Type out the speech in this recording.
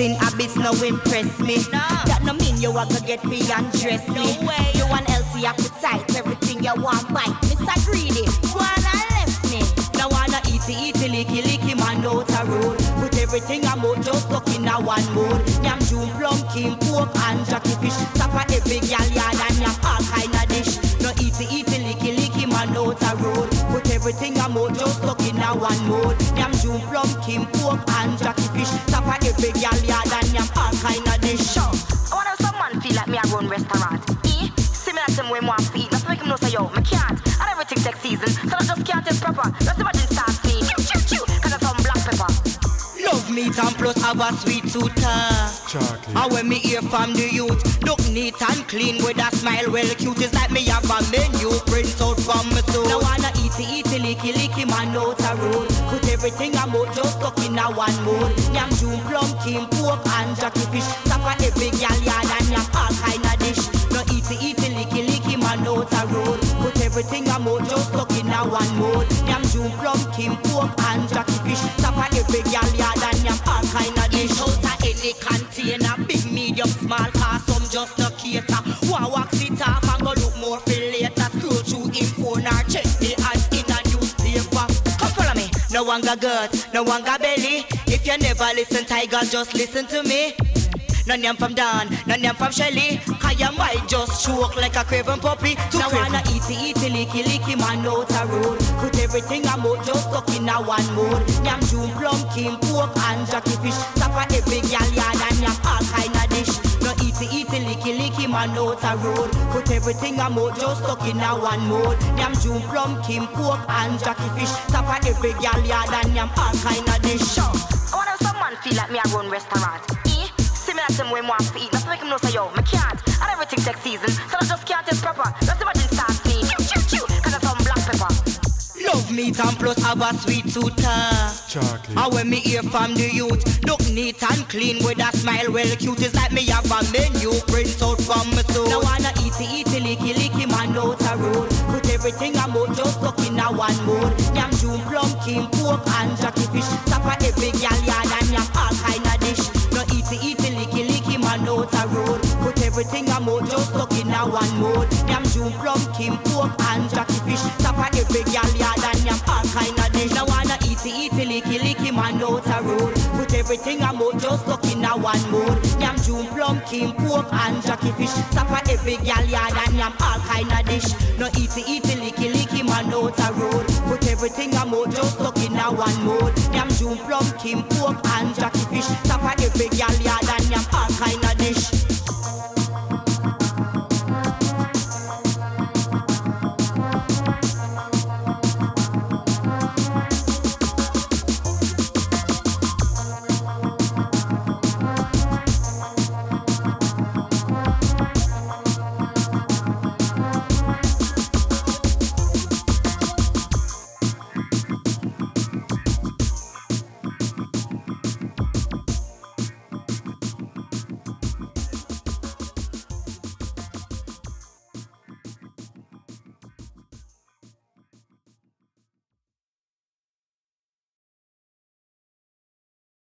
Sin habits no impress me. That no mean you a go get free and dress me. You want healthy appetite, everything you want bite. Mr. Greedy, wanna left me. Now wanna eat licky man out a road. Put everything I'm out just stuck in a one mode. Yam June plum, king, pork and jockey fish. Tap a every gal yard and yam all kind of dish. No eat licky man out a road. Put everything I'm out just stuck in a one mode. Yam June plum, king, pork and jockey fish. Tap a every gal yard and yam all kind of dish. Sure, I wanna have someone feel like me I run restaurant. Similar to me want to eat, let's make him know say yo, me can't. And everything takes season, so I just can't taste proper. Let's imagine start me, chew, cause I'm some black pepper. Love meat and plus have a sweet tooth. And when me hear from the youth, look neat and clean with a smile well cute. It's like me have a menu print out from my soul. Now wanna eat licky man out a road. Put everything I'm out just stuck in a one mode. Yam June plum, king, pork and jockey fish. Tap a every gal yard and yam all kind of dish. No eat licky man out a road. Put everything I'm out just stuck in a one mode. Yam June plum, king, pork and jockey fish. Tap a every gal yard and yam all kind of dish. Out a any container, big, medium, small, cause some just no cater. One wax it off and go look more for later. Scroll through in phone or check the ads in a newspaper. Come follow me. No one got gut, no one got belly. If you never listen, Tiger, just listen to me. None yam from Dan, none yam from Shelly. Cause you might just choke like a craven puppy. Now wanna eat licky man out a road. Put everything I'm out just stuck in a one mode. Yam June plum, king, pork and jockey fish. Tap a every gal yard and yam all kind of dish. No eat licky man out a road. Put everything I'm out just stuck in a one mode. Yam June plum, king, pork and jockey fish. Tap a every gal yard and yam all kind of dish. Sure, I wanna have someone feel like me I run restaurant. Similar to me want to eat, let's make him know say yo, me can't. And everything takes season, so I just can't taste proper. Let's imagine start me, chew, cause I'm some black pepper. Love meat and plus have a sweet tooth. And when me hear from the youth, look neat and clean with a smile well cute. It's like me have a menu print out from my soul. Now wanna eat licky man out a road. Put everything I'm out just stuck in a one mode. Yam June plum, king, pork and jockey fish. Tap a every gal yard and yam all kind of dish. No eat licky man out a road. Put everything I'm out just stuck in a one mode. Yam June plum, king, pork and jockey fish. Tap a every gal yard and yam all kind of dish. Now wanna eat licky man out a road. Put everything I'm out just stuck in a one mode. Yam June plum, king, pork and jockey fish. Tap a every gal yard and yam all kind of dish. No eat licky man out a road. Put everything I'm out just stuck in a one mode. Yam June plum, king, pork and jockey fish. Tap a every gal yard and yam all kind of dish.